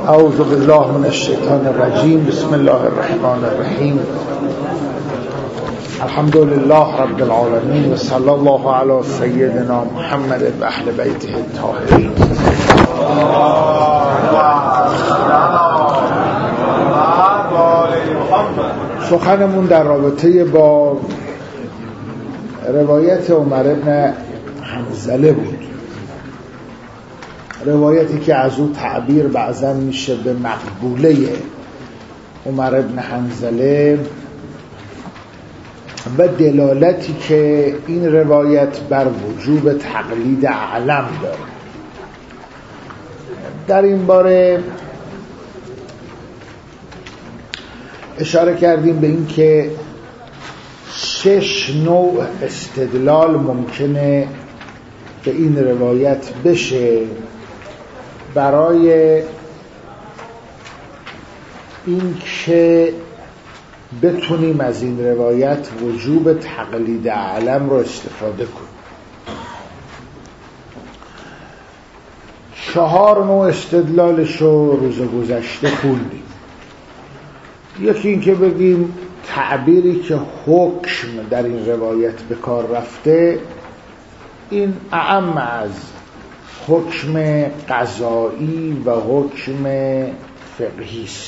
اعوذ بالله من الشیطان الرجیم. بسم الله الرحمن الرحیم. الحمد لله رب العالمین و صلی الله علی سیدنا محمد و اهل بیته الطاهرین. سخنمون در رابطه با روایت عمر بن حنظله بود، روایتی که از او تعبیر بعضا میشه به مقبوله عمر بن حنظله و دلالتی که این روایت بر وجوب تقلید اعلم داره. در این باره اشاره کردیم به این که 6 نوع استدلال ممکنه به این روایت بشه برای این که بتونیم از این روایت وجوب تقلید اعلم رو استفاده کنیم. 4 نوع استدلالش رو روز گذشته خوندیم. یکی این که بگیم تعبیری که حکم در این روایت به کار رفته این اعم از حکم قضایی و حکم فقهی است.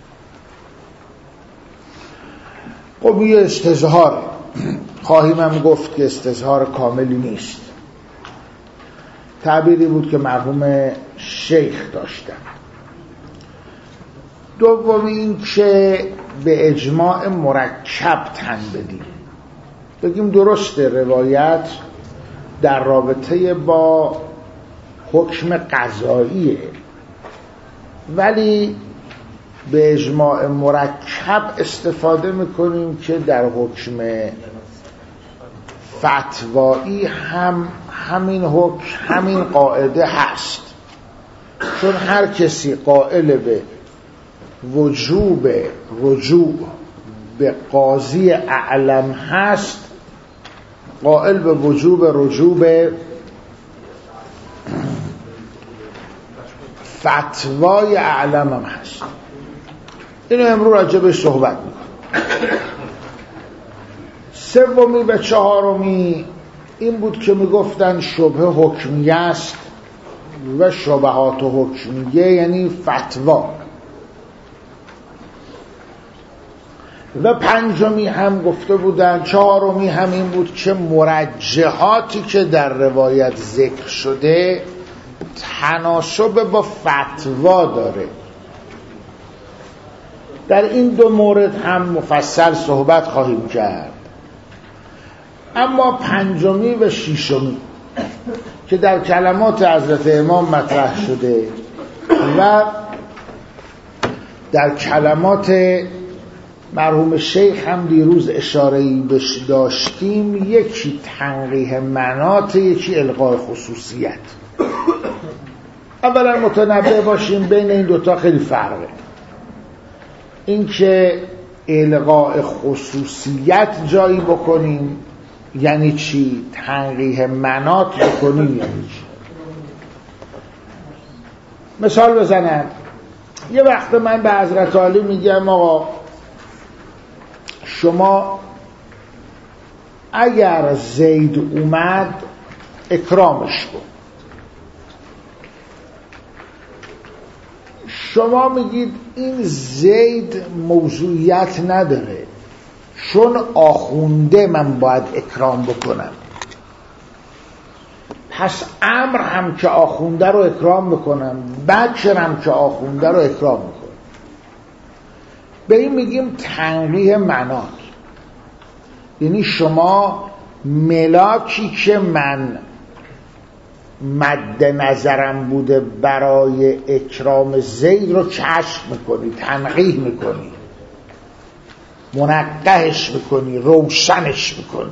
خب یه استظهار خواهیم هم گفت که استظهار کاملی نیست. تعبیری بود که مرحوم شیخ داشتن. دوم این که به اجماع مرکب تن بدیم، بگیم درسته روایت در رابطه با حکم قضاییه ولی به اجماع مرکب استفاده میکنیم که در حکم فتوایی هم همین حکم همین قاعده هست، چون هر کسی قائل به وجوب رجوع به قاضی اعلم هست قائل به وجوب رجوع به فتوای اعلم هم هست. اینو امروز راجع بهش صحبت میکنم. سومی و چهارمی این بود که میگفتن شبهه حکمیه است و شبهات حکمیه یعنی فتوا. و پنجمی هم گفته بودن، چهارمی هم این بود که مرجحاتی که در روایت ذکر شده تناسب با فتوا داره. در این دو مورد هم مفصل صحبت خواهیم کرد. اما پنجمی و ششمی که در کلمات حضرت امام مطرح شده و در کلمات مرحوم شیخ هم دیروز اشاره‌ای بهش داشتیم، یکی تنقیح مناط، یکی الغاء خصوصیت. اولا متنبه باشیم بین این دوتا خیلی فرقه. این که الغاء خصوصیت جایی بکنیم یعنی چی؟ تنقیح مناط بکنیم یعنی چی؟ مثال بزنم. یه وقت من به حضرت علی میگم آقا شما اگر زید اومد اکرامش کن. شما میگید این زید موضوعیت نداره، چون آخونده من باید اکرام بکنم، پس امر هم که آخونده رو اکرام بکنم، بکر هم که آخونده رو اکرام بکنم. به این میگیم تنقیح مناط. یعنی شما ملاکی که من مد نظرم بوده برای اکرام زید رو کشف میکنی، تنقیح میکنی، منقحش میکنی، روشنش میکنی.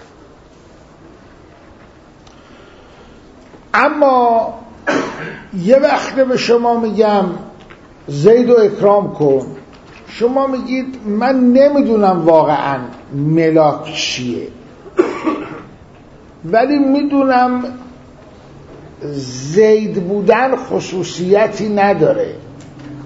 اما یه وقت به شما میگم زید رو اکرام کن، شما میگید من نمیدونم واقعا ملاک چیه ولی میدونم زید بودن خصوصیتی نداره،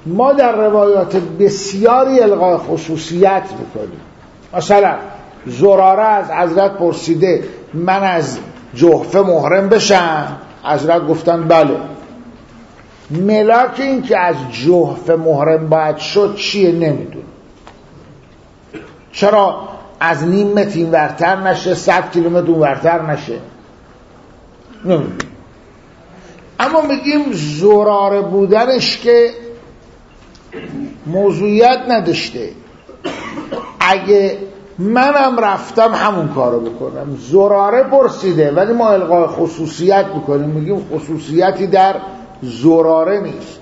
ما در روایات بسیاری الغای خصوصیت میکنیم. مثلا زراره از حضرت پرسیده من از جحفه محرم بشم؟ حضرت گفتن بله. ملاک این که از جحفه محرم باید شد چیه نمیدون. چرا از نیم متر اینورتر نشه، 100 کیلومتر اونورتر نشه؟ نمیدون. اما میگیم زراره بودنش که موضوعیت نداشته، اگه منم رفتم همون کارو بکنم. زراره پرسیده ولی ما الغای خصوصیت میکنیم، میگیم خصوصیتی در زراره نیست.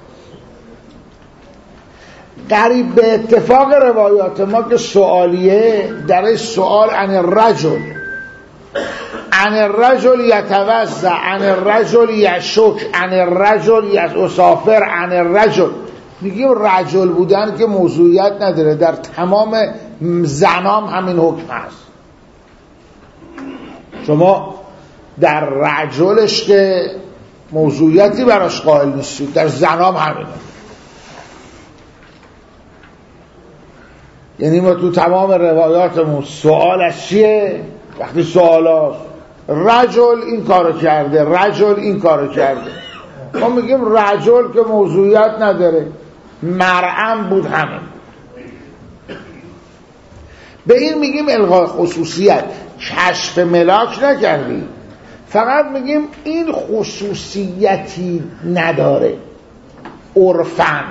قریب به اتفاق روایات ما که سوالیه، در سوال عن الرجل، عن الرجل یتوضا، عن الرجل یشک، عن الرجل یسافر، عن الرجل. میگیم رجل بودن که موضوعیت نداره، در تمام زنام همین حکم هست. شما در رجلش که موضوعیتی براش قائل نیستید، در زنام همینه. یعنی ما تو تمام روایاتمون سوالش چیه؟ وقتی سوالات رجل این کارو کرده، رجل این کارو کرده، ما میگیم رجل که موضوعیت نداره، مرعم بود همین. به این میگیم الغای خصوصیت. کشف ملاک نکردیم، فقط میگیم این خصوصیتی نداره عرفاً.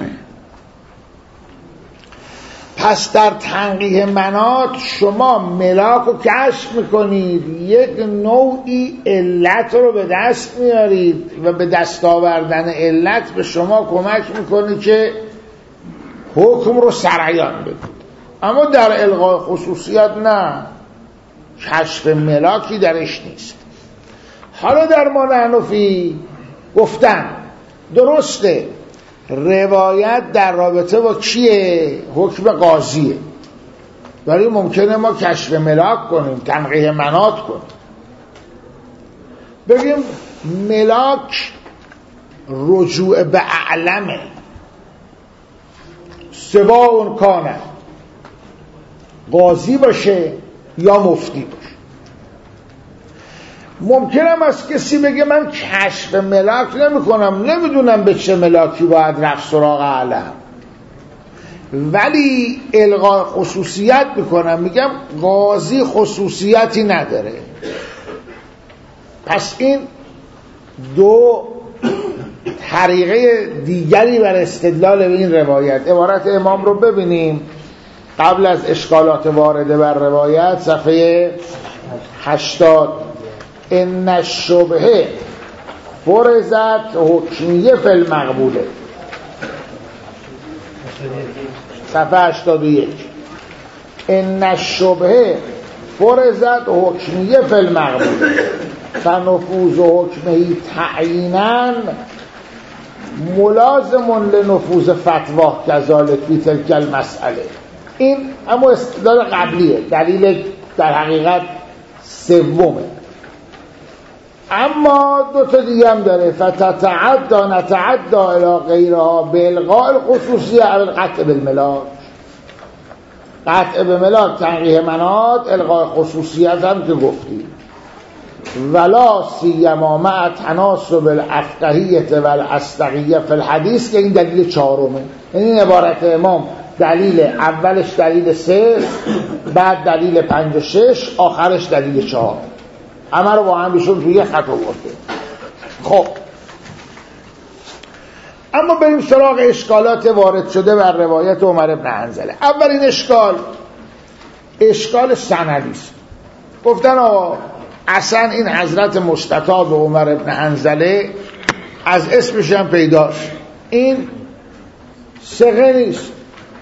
پس در تنقیح مناط شما ملاک رو کشف میکنید، یک نوعی علت رو به دست میارید و به دست آوردن علت به شما کمک میکنه که حکم رو سریان بدید. اما در الغای خصوصیت نه، کشف ملاکی درش نیست. حالا در ما نحنفی گفتن درسته روایت در رابطه با کیه؟ حکم قاضیه، ولی ممکنه ما کشف ملاک کنیم، تنقیح مناط کنیم، بگیم ملاک رجوع به اعلمه، سواء کانه، قاضی باشه یا مفتی باشه. ممکنم از کسی بگه من کشف ملاک نمی کنم، نمیدونم به چه ملاکی باید رفت سراغ علم، ولی الغای خصوصیت میکنم، میگم قاضی خصوصیتی نداره. پس این دو طریقه دیگری بر استدلال به این روایت. عبارت امام رو ببینیم قبل از اشکالات وارده بر روایت، صفحه 80. ان الشبهه فرضت حکمیه فی المقبوله، صفحه 81. ان الشبهه فرضت حکمیه فی المقبوله فنفوذ حکمه تعیینا ملازم لنفوذ فتواه کذالک فی تلک المسئله. این اما استدلال قبلیه، دلیل در حقیقت سومه. اما دو تا دیگه هم داره، فتتعدا نتعدا الی غیرها بالغاء الخصوصیه او القطع بالملاک. قطع به ملاک تنقیح مناط، الغاء خصوصیت هم که گفتیم. ولا سیما مع تناسب الافقهیه و الاصدقیه فی الحدیث، که این دلیل چهارمه. این عبارت امام دلیل اولش دلیل 3، بعد دلیل 5 و 6، آخرش دلیل 4. همه رو با هم بیشون توی خط آورده. خب اما بریم سراغ اشکالات وارد شده بر روایت عمر بن حنظله. اولین اشکال سندی است. گفتن آقا اصلا این حضرت مستطاب عمر بن حنظله از اسمش هم پیداست، این ثقه نیست.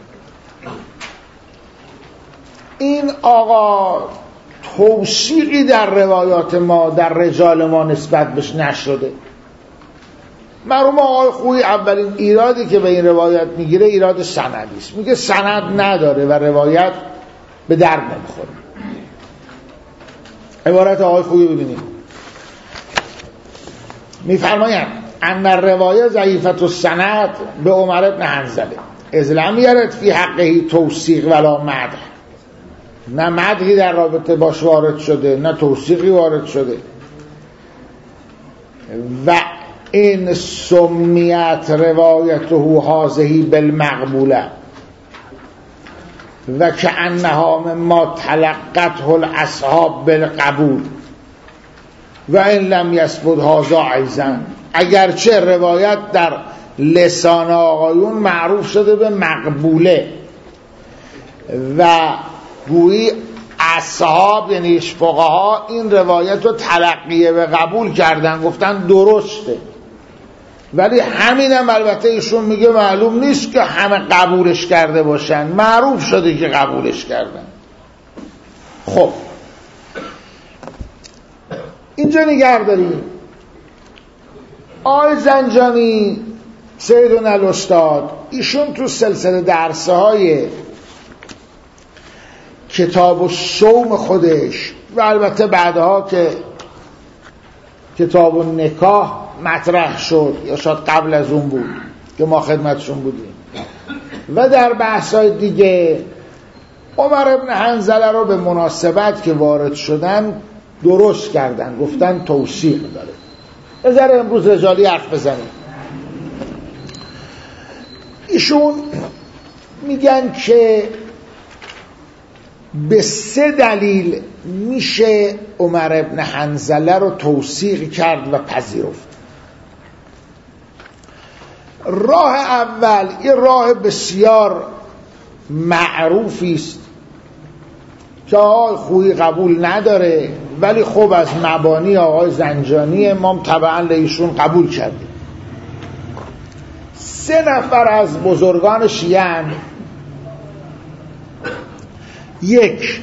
این آقا توثیقی در روایات ما، در رجال ما نسبت بهش نشده. مرحوم آقای خویی اولین ایرادی که به این روایت میگیره ایراد سندی است. میگه سند نداره و روایت به درد نمیخوره. عبارت آقای خویی ببینید، میفرمایند ان الروایه ضعیفة السند به عمر بن حنظله اذ لم یرد فی حقه توثیق ولا مدح، نه مدحی در رابطه باش وارد شده نه توثیقی وارد شده. و این سمیت روایته هذه بالمقبوله و کأنها مما تلقته الاصحاب بالقبول و این لم یثبت هذا ایضا، اگرچه روایت در لسان آقایون معروف شده به مقبوله و گویی اصحاب یعنی فقها این روایت رو تلقیه به قبول کردن، گفتن درسته، ولی همینم البته ایشون میگه معلوم نیست که همه قبولش کرده باشن، معروف شده که قبولش کردن. خب اینجا نگه داریم آقای زنجانی سیدنا الاستاد، ایشون تو سلسله درسه های کتاب الصوم خودش و البته بعدها که کتاب النکاح مطرح شد یا شاید قبل از اون بود که ما خدمتشون بودیم و در بحث‌های دیگه عمر بن حنظله رو به مناسبت که وارد شدن درست کردن، گفتن توثیق داره. بذاره امروز رجالی حرف بزنیم. ایشون میگن که به 3 دلیل میشه عمر بن حنظله رو توثیق کرد و پذیرفت. راه اول یه راه بسیار معروفی است که آقای خویی قبول نداره، ولی خب از مبانی آقای زنجانی ما طبعا ایشون قبول کردیم. 3 نفر از بزرگان شیعه، 1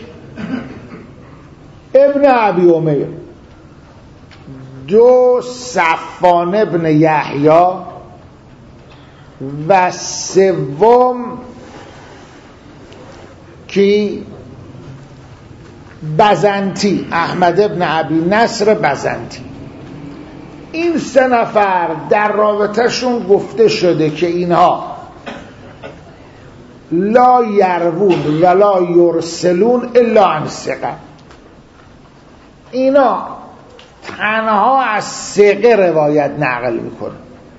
ابن ابی امیر، 2 صفوان ابن یحیی و 3 کی بزنتی، احمد ابن ابی نصر بزنتی. این 3 نفر در رابطهشون گفته شده که اینها لا یروون ولا یرسلون الا عن ثقه، اینا تنها از ثقه روایت نقل میکنن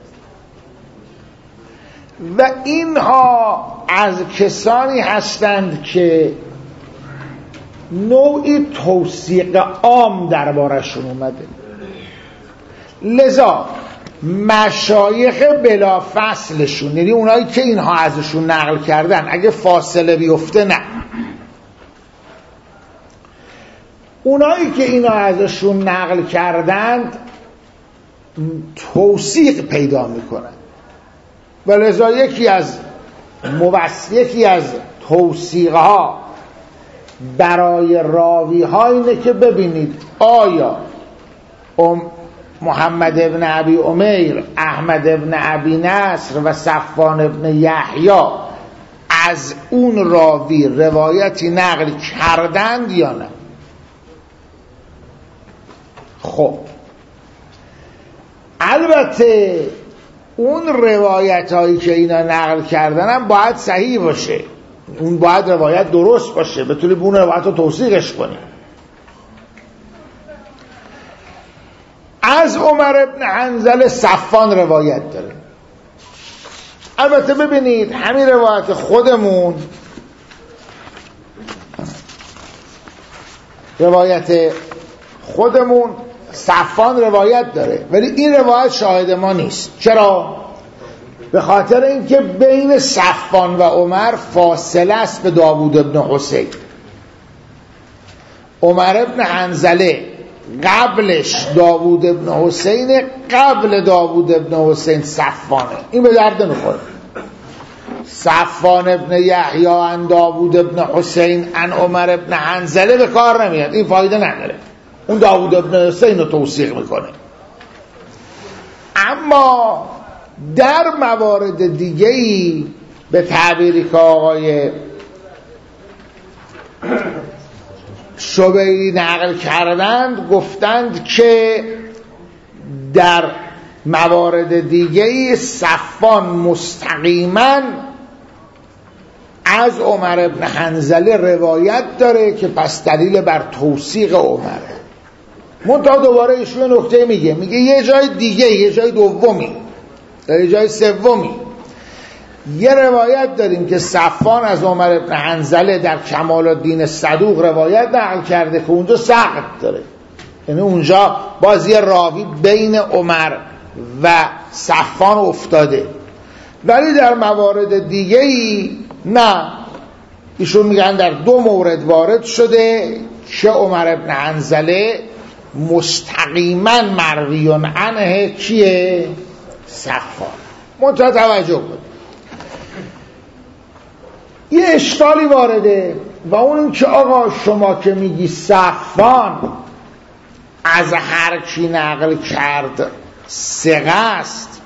و اینها از کسانی هستند که نوعی توثیق عام دربارشون اومده. لذا مشایخ بلا فصلشون، یعنی اونایی که اینها ازشون نقل کردن، اگه فاصله بیفته نه، اونایی که اینا ازشون نقل کردند توثیق پیدا میکنن و لذا یکی از توثیقها برای راوی ها اینه که ببینید آیا محمد ابن ابی امیر، احمد ابن ابی نصر و صفوان ابن یحیی از اون راوی روایتی نقل کردند یا نه. خب البته اون روایت هایی که اینا نقل کردن هم باید صحیح باشه، اون باید روایت درست باشه، بتونی به اون روایت رو توثیقش کنی. از عمر ابن حنظله صفوان روایت داره. البته ببینید همین روایت خودمون، صفوان روایت داره، ولی این روایت شاهد ما نیست. چرا؟ به خاطر اینکه بین صفوان و عمر فاصله است به داوود ابن حسین. عمر ابن حنظله قبلش داوود ابن حسین، قبل داوود ابن حسین صفوانه. این به درد نمیخوره. صفوان ابن یحیی عن داوود ابن حسین عن عمر ابن حنظله به کار نمیاد، این فایده نداره. اون داوود ابن حسین رو توثیق میکنه. اما در موارد دیگه‌ای به تعبیری که آقای شبیری نقل کردند، گفتند که در موارد دیگه‌ای صفوان مستقیما از عمر بن حنظله روایت داره که پس دلیل بر توثیق عمره. منتها دوباره ایشون نکته میگه یه جای دیگه، یه جای دومی، یه جای سومی یه روایت داریم که صفوان از عمر بن حنظله در کمال الدین صدوق روایت نقل کرده که اونجا سقط داره، یعنی اونجا باز یه راوی بین عمر و صفوان افتاده. ولی در موارد دیگه ای نه، ایشون میگن در 2 مورد وارد شده که عمر بن حنظله مستقیما مرویون عنه کیه؟ صفوان. منتها توجه کنید یه اشکالی وارده و اون این که آقا شما که میگی صفوان از هر کی نقل کرد ثقه است،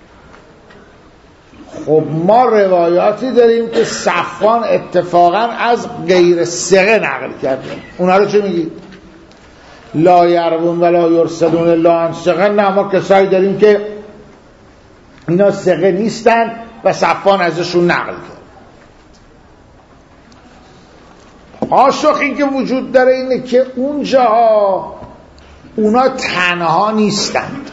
خب ما روایاتی داریم که صفوان اتفاقا از غیر ثقه نقل کرده، اونا رو چه میگی؟ لا یروون ولا یرسلون الا عن ثقه. نه، ما کسایی داریم که اینا ثقه نیستن و صفوان ازشون نقل کرد. پاسخی که وجود داره اینه که اونجاها اونا تنها نیستند،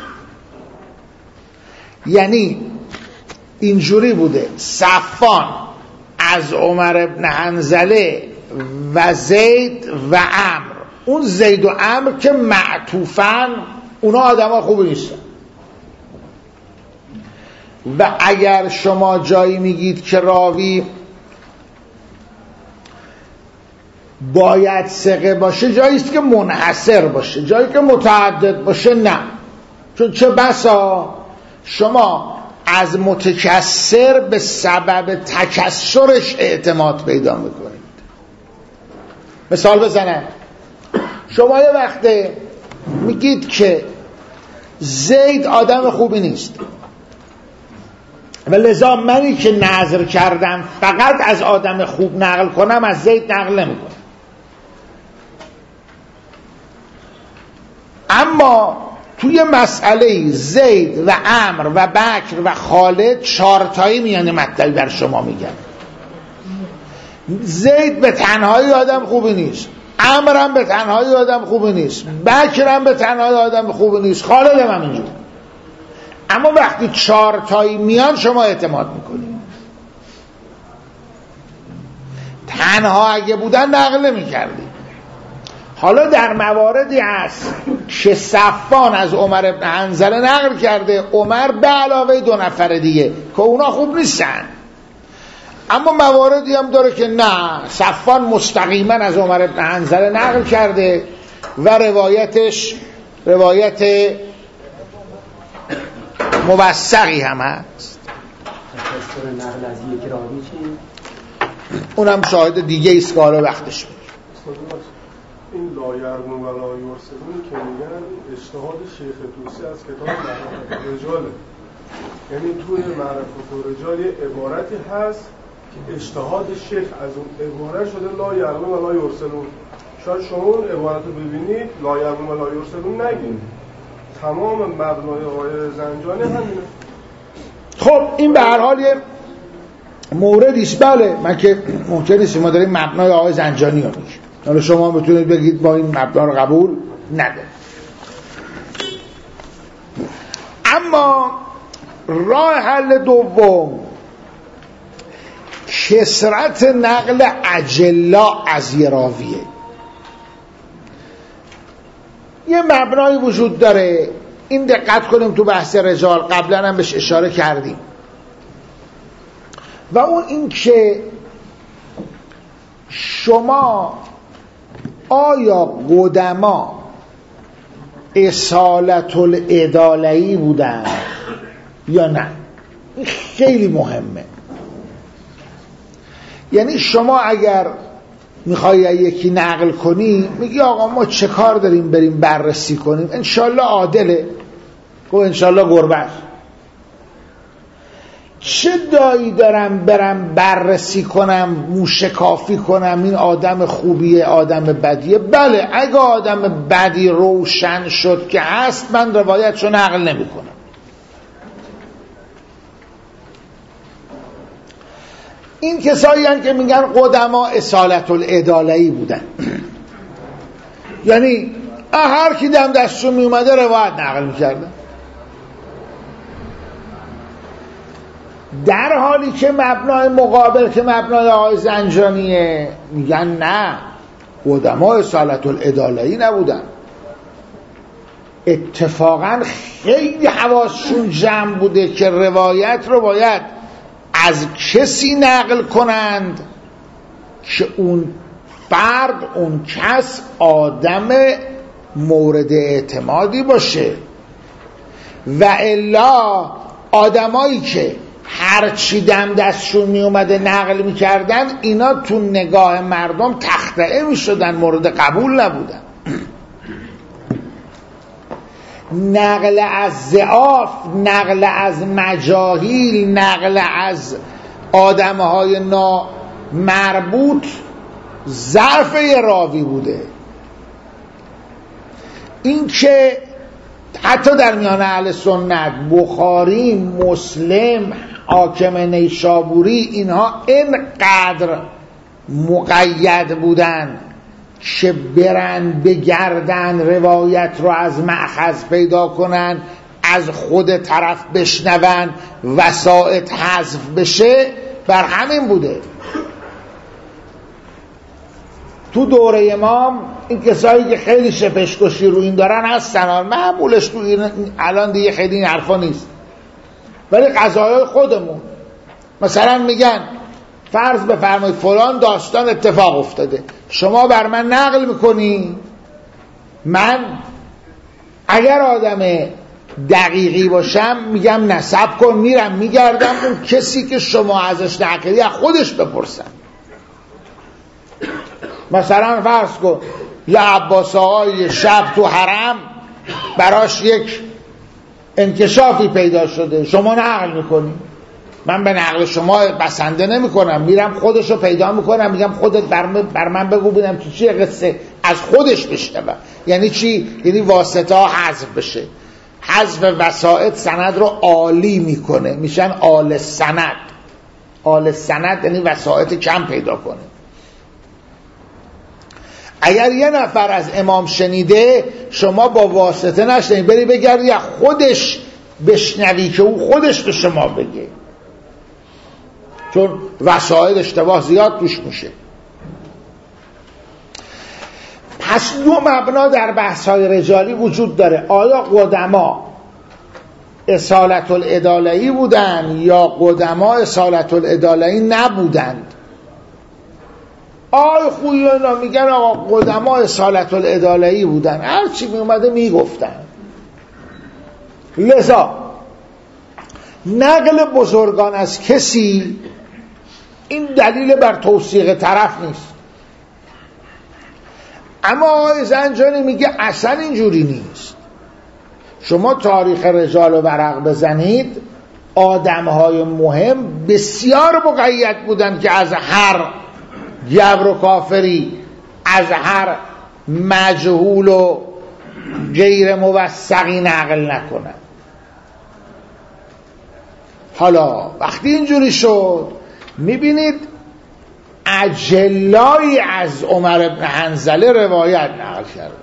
یعنی اینجوری بوده صفوان از عمر بن حنظله و زید و عمرو، اون زید و عمرو که معطوفن اونا آدم ها خوبی نیستن و اگر شما جایی میگید که راوی باید ثقه باشه، جاییست که منحصر باشه، جایی که متعدد باشه نه، چون چه بسا شما از متکثر به سبب تکثرش اعتماد پیدا میکنید. مثال بزنم، شما یه وقته میگید که زید آدم خوبی نیست و لذا منی که نظر کردم فقط از آدم خوب نقل کنم از زید نقل نمیکنم. اما توی مسئله زید و عمرو و بکر و خالد 4 تایی میانه مطلبی بر شما میگن. زید به تنهایی آدم خوبی نیست، عمرو هم به تنهایی آدم خوبی نیست، بکر هم به تنهایی آدم خوبی نیست، خالد هم اینجور. اما وقتی 4 تایی میان شما اعتماد میکنید. تنها اگه بودن نقل نمی‌کردید. حالا در مواردی هست که صفوان از عمر بن حنظله نقل کرده، عمر به علاوه 2 نفر دیگه که اونا خوب نیستن، اما مواردی هم داره که نه، صفوان مستقیما از عمر بن حنظله نقل کرده و روایتش روایت موثقی هم هست. اونم شاهد دیگه ایست که حالا وقتش میگه. این لا یرمون و لا یرسلون که میگن اجتهاد شیخ طوسی از کتاب معرفت الرجاله، یعنی توی معرفت الرجال یه عبارتی هست که اجتهاد شیخ از اون عبارت شده لا یرمون و لا یرسلون. شاید شما اون عبارت رو ببینید لا یرمون و لا یرسلون نگید، تمام مبنای آقای زنجانی همینه. خب این به هر حال یه موردیست. بله، من که ممکن نیست ما داریم مبنای آقای زنجانی رو میگیم، حالا شما بتونید بگید با این مبنا رو قبول نداره. اما راه حل دوم کثرت نقل اجلا از یه راویه. یه مبنایی وجود داره، این دقت کنیم تو بحث رجال قبلا هم بهش اشاره کردیم، و اون این که شما آیا قدما اصالت العداله‌ای بودن یا نه؟ این خیلی مهمه. یعنی شما اگر میخوای یکی نقل کنی میگی آقا ما چه کار داریم بریم بررسی کنیم، انشالله عادله، گو انشالله گربه، چه دایی دارم برم بررسی کنم موشکافی کنم این آدم خوبیه آدم بدیه؟ بله، اگه آدم بدی روشن شد که هست من روایتشو نقل نمی کنم. این کسایی هستند که میگن قدما اصالت العداله‌ای بودن، یعنی هر کی دم دستشون میومده روایت نقل میکردن، در حالی که مبنای مقابل که مبنای آقای زنجانیه میگن نه، قدما اصالت العداله‌ای نبودن، اتفاقا خیلی حواسشون جمع بوده که روایت رو باید از کسی نقل کنند که اون فرد، اون کس آدم مورد اعتمادی باشه، و الا آدمایی که هرچی دم دستشون می اومده نقل می کردن اینا تو نگاه مردم تخطئه می شدن، مورد قبول نبودن. نقل از ضعاف، نقل از مجاهیل، نقل از آدمهای نامربوط ضعف راوی بوده. این که حتی در میان اهل سنت بخاری، مسلم، حاکم نیشابوری اینها اینقدر مقید بودن که برن بگردن روایت رو از مأخذ پیدا کنن، از خود طرف بشنون، وسائط حذف بشه، بر همین بوده. تو دوره امام این کسایی که خیلی شپشکشی رو این دارن هستن، معمولش تو الان دیگه خیلی این حرفا نیست، ولی قضایای خودمون مثلا میگن فرض بفرمایید فلان داستان اتفاق افتاده، شما بر من نقل میکنی، من اگر آدم دقیقی باشم میگم نسب کن، میرم میگردم اون کسی که شما ازش نقلی از خودش بپرسن. مثلا فرض کن یه عباس آقای شب تو حرم براش یک انکشافی پیدا شده، شما نقل میکنی، من به نقل شما بسنده نمی کنم، میرم خودشو پیدا میکنم، میگم خودت بر من بگو ببینم تو چیه قصه، از خودش بشنوم. یعنی چی؟ یعنی واسطه ها حذف بشه. حذف وسائط سند رو عالی میکنه، میشن آل سند. آل سند یعنی وسائط کم پیدا کنه. اگر یه نفر از امام شنیده، شما با واسطه نشنید، بری بگردی از خودش بشنوی که او خودش به شما بگه، چون وسائل اشتباه زیاد توش میشه. پس دو مبنا در بحث‌های رجالی وجود داره: آیا قدما اصالت العداله‌ای بودن یا قدما اصالت العداله‌ای نبودند؟ آی خویی اینا میگن آقا قدما اصالت العداله‌ای بودن، هرچی میومده میگفتن. لذا نقل بزرگان از کسی این دلیل بر توثیق طرف نیست. اما آقای زنجانی میگه اصلا اینجوری نیست. شما تاریخ رجال رو ورق بزنید، آدمهای مهم بسیار مقید بودن که از هر جبر و کافری، از هر مجهول و غیر موثقی نقل نکنن. حالا وقتی اینجوری شد میبینید اجلایی از عمر بن حنظله روایت نقل کردن.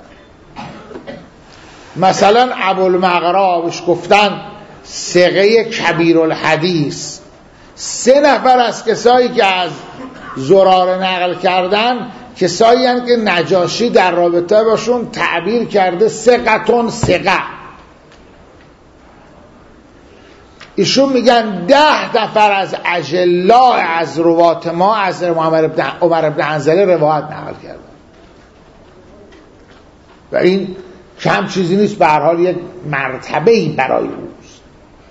مثلا ابوالمغرا بهش گفتن ثقه کبیر الحدیث. 3 نفر از کسایی که از زراره نقل کردن کسایی هستند که نجاشی در رابطه باشون تعبیر کرده ثقتون ثقه. ایشون میگن 10 نفر از اجلا از روات ما از عمر بن حنظله روایت نقل کردن و این کم چیزی نیست، به هر حال یک مرتبه‌ای برای اوست.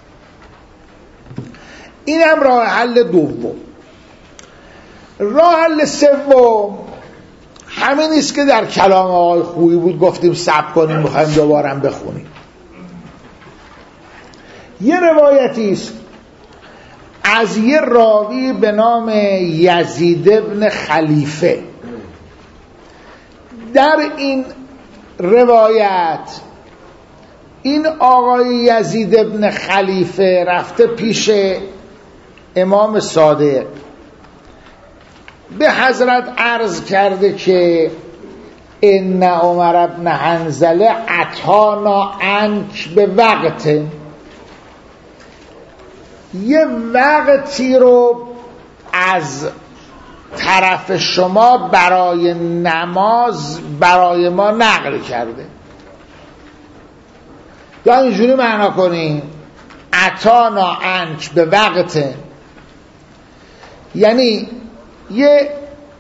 اینم راه حل دوم. راه حل سوم همین نیست که در کلام آقای خویی بود، گفتیم صبر کنیم میخوایم دوباره بخونیم. یه روایتی است از یه راوی به نام یزید ابن خلیفه. در این روایت این آقای یزید ابن خلیفه رفته پیش امام صادق به حضرت عرض کرده که ان عمر بن حنظله اتانا عنک به وقت، یه وقتی رو از طرف شما برای نماز برای ما نقل کرده. یا اینجوری معنا کنیم اتانا عنک به وقت، یعنی یه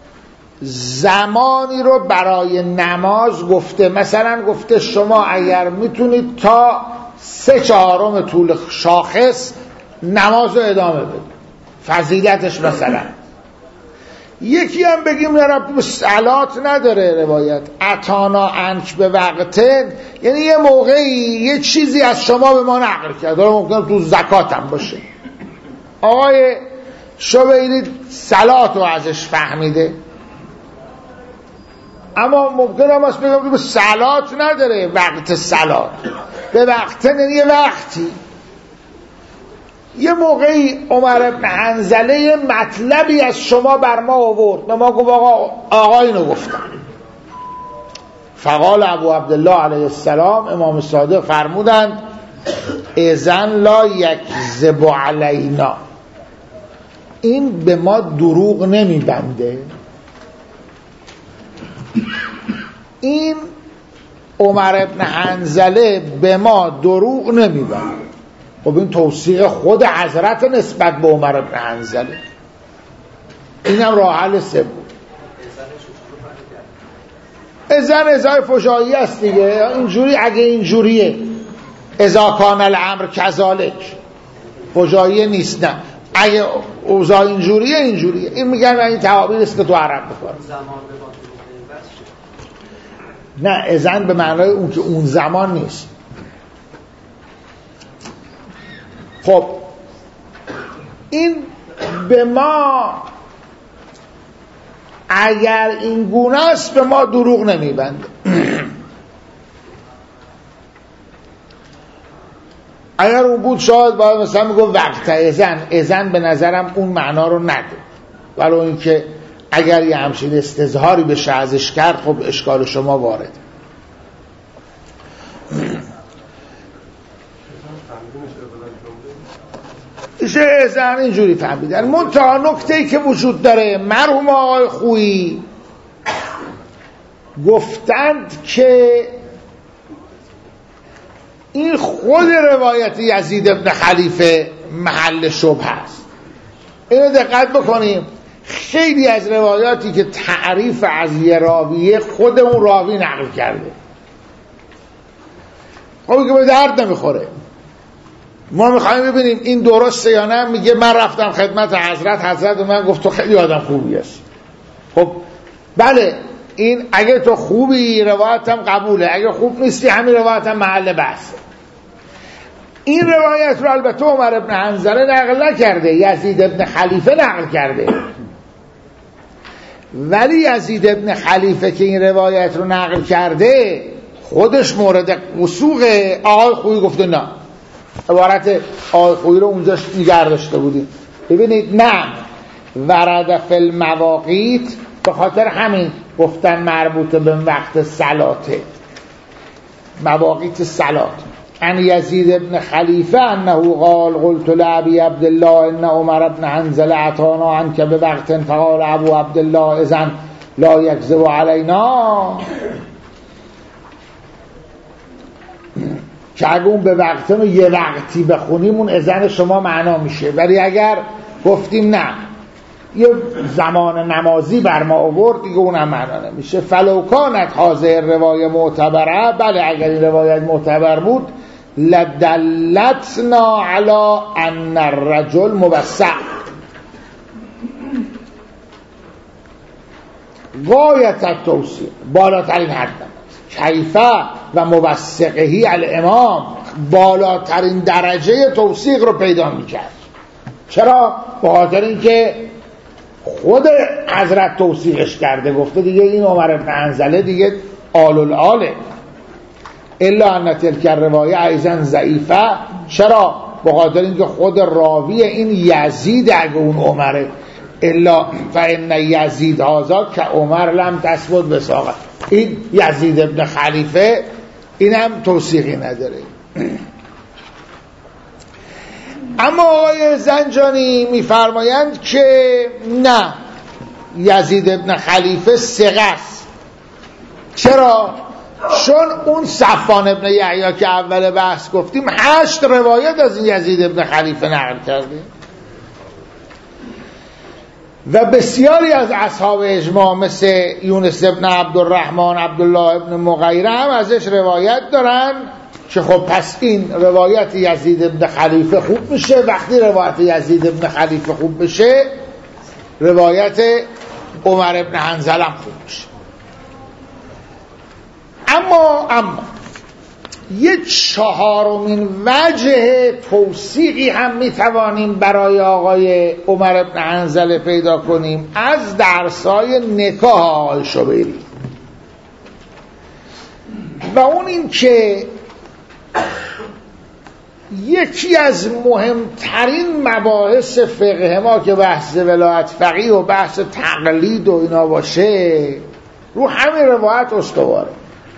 زمانی رو برای نماز گفته. مثلا گفته شما اگر میتونید تا 3/4 طول شاخص نماز رو ادامه بدید، فضیلتش مثلا. یکی هم بگیم یا رب صلات نداره روایت اتانا عنک به وقت، یعنی یه موقعی یه چیزی از شما به ما نقل کرد، ممکنه تو زکات هم باشه، آقای شبیری صلات رو ازش فهمیده، اما ممکنه هم از بگم به صلات نداره وقت صلات، به وقت یعنی یه وقتی یه موقعی عمر بن حنظله مطلبی از شما بر ما آورد، به ما گفت آقا اینو گفتم. فقال ابو عبدالله علیه السلام، امام صادق فرمودند اذن لا یکذب علینا، این به ما دروغ نمیبنده. این عمر بن حنظله به ما دروغ نمیبنده. خب این توصیق خود حضرت نسبت به عمر بن حنظله. اینم راه حل سوم. اذن فجایی است دیگه. اینجوری اگه اینجوریه اذا کان الامر کذالک، فجایی نیست. نه اگه اوضاع اینجوریه این میگن این تعابیر است که تو عرب بکنه. نه اذن به معنای اون که اون زمان نیست. خب این به ما اگر این گونه است به ما دروغ نمیبنده. اگر اون بود شاید باید مثلا میگو وقت اذن به نظرم اون معنا رو نده، ولی اینکه اگر یه همچین استظهاری بشه ازش کرد خب اشکال شما وارد. ایشه اذن اینجوری فهمیدن. منتها نکته‌ای که وجود داره، مرحوم آقای خویی گفتند که این خود روایت یزید ابن خلیفه محل شبهه است. اینو دقت بکنیم، خیلی از روایاتی که تعریف از یه راویه خود اون راوی نقل کرده، خب که به درد نمیخوره. ما میخوایم ببینیم این درسته یا نه. میگه من رفتم خدمت حضرت به من گفت تو خیلی آدم خوبی هستی. خب بله، این اگه تو خوبی روایتم قبوله، اگه خوب نیستی همین روایتم محل بحثه. این روایت رو البته عمر ابن حنظله نقل نکرده، یزید ابن خلیفه نقل کرده. ولی یزید ابن خلیفه که این روایت رو نقل کرده خودش مورد وثوق آقای خویی گفته نه. عبارت آقای خویی رو اونجا نگه داشته بودیم. ببینید نه ورد فی المواقیت، به خاطر همین گفتن مربوط به وقت صلاته، مواقیت صلات. ان یزید ابن خلیفه انه قال قلت لابی عبدالله ان عمر ابن حنظله اتانا عنک به وقت فقال ابو عبدالله اذن لا یکذب علینا، که اگه اون به وقتمون یه وقتی بخونیم اون اذن شما معنا میشه. ولی اگر گفتیم نه یه زمان نمازی بر ما آورد دیگه اونم معنا نمیشه. فلو کانت هذه روایه معتبره، بله اگر این روایت معتبر بود لدلتنا علی ان الرجل موسع غایت التوسیع، بالاترین حد کیفه و موثقهی الامام، بالاترین درجه توثیق رو پیدا میکرد. چرا؟ به خاطر اینکه خود حضرت توثیقش کرده، گفته دیگه این عمر بن حنظله دیگه آل الاله. الا ان تلک الروایه ایضا ضعیفه. چرا؟ به خاطر اینکه خود راوی این یزید اگه اون عمره الا فان یزید هذا که عمر لم تثبت بساقه. این یزید ابن خلیفه اینم توثیقی نداره. اما آقای زنجانی میفرمایند که نه، یزید ابن خلیفه ثقه است. چرا؟ چون اون صفوان ابن یحیی که اول بحث گفتیم 8 روایت از این یزید ابن خلیفه نقل کرده و بسیاری از اصحاب اجماع مثل یونس ابن عبدالرحمن، عبدالله ابن مغیره هم ازش روایت دارن که خب پس این روایت یزید ابن خلیفه خوب میشه. وقتی روایت یزید ابن خلیفه خوب بشه روایت عمر ابن حنظله هم خوب میشه. اما یک 4مین وجه توثیقی هم میتوانیم برای آقای عمر ابن حنظله پیدا کنیم از درسای نکاح آقای شبیری، و اون این که یکی از مهمترین مباحث فقه ما که بحث ولایت فقیه و بحث تقلید و اینا باشه رو همین روایت استواره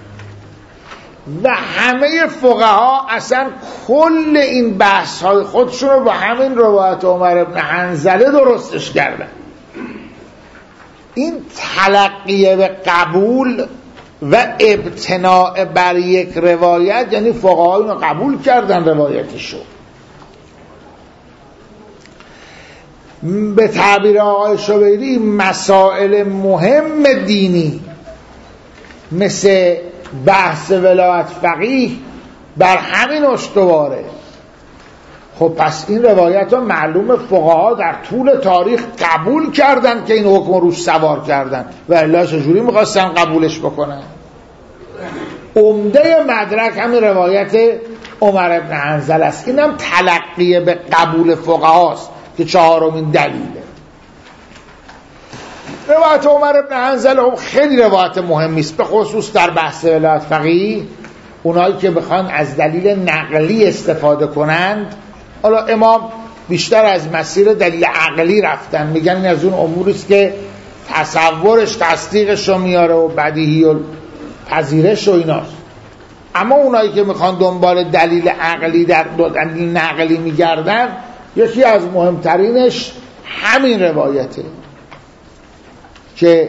و همه فقها اصلا کل این بحث های خودشون رو با همین روایت عمر ابن حنظله درستش کردن. این تلقیه به قبول و ابتناع بر یک روایت، یعنی فقها اینو قبول کردن روایتشو. به تعبیر آقای شبیری مسائل مهم دینی مثل بحث ولایت فقیه بر همین استواره. خب پس این روایت ها معلوم فقها در طول تاریخ قبول کردن که این حکم روش سوار کردن و الا چجوری میخواستن قبولش بکنن؟ عمده مدرک همین روایت عمر ابن حنظله است. این هم تلقیه به قبول فقهاست که 4مین دلیله. روایت عمر ابن حنظله خیلی روایت مهمی است، به خصوص در بحث ولایت فقیه. اونایی که بخوان از دلیل نقلی استفاده کنند، حالا امام بیشتر از مسیر دلیل عقلی رفتن، میگن این از اون اموری است که تصورش تصدیقش رو میاره و بدیهی و پذیرش و ایناست. اما اونایی که میخوان دنبال دلیل عقلی در دلیل نقلی میگردن، یکی از مهمترینش همین روایته که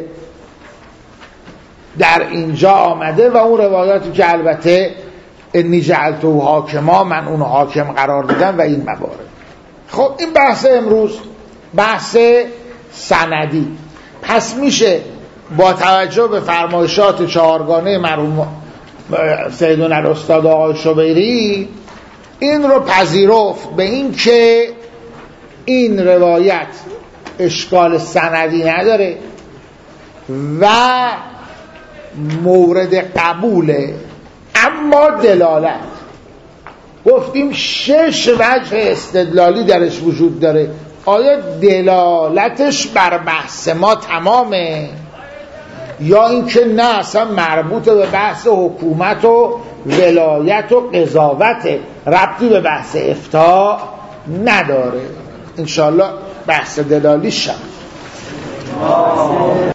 در اینجا آمده و اون روایاتی که البته انی جعلته حاکما، من اون حاکم قرار دادم و این موارد. خب این بحث امروز بحث سندی. پس میشه با توجه به فرمایشات 4گانه مرحوم سیدنا الاستاد آقای شبیری این رو پذیرفت به این که این روایت اشکال سندی نداره و مورد قبوله، اما دلالت گفتیم 6 وجه استدلالی درش وجود داره. آیا دلالتش بر بحث ما تمامه یا اینکه نه اصلا مربوط به بحث حکومت و ولایت و قضاوت، ربطی به بحث افتاء نداره؟ انشاءالله بحث دلالی شد.